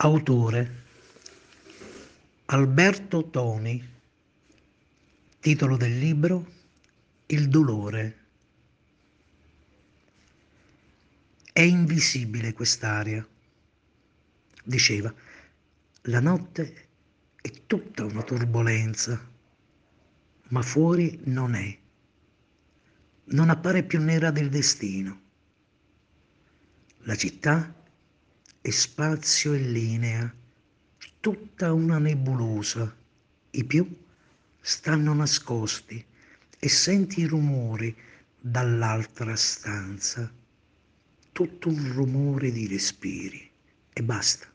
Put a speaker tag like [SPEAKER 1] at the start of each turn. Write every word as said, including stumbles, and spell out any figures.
[SPEAKER 1] Autore Alberto Toni. Titolo del libro Il dolore. È invisibile quest'aria, diceva. La notte è tutta una turbolenza, ma fuori non è. Non appare più nera del destino. La città è spazio e linea, tutta una nebulosa. I più stanno nascosti e senti i rumori dall'altra stanza. Tutto un rumore di respiri e basta.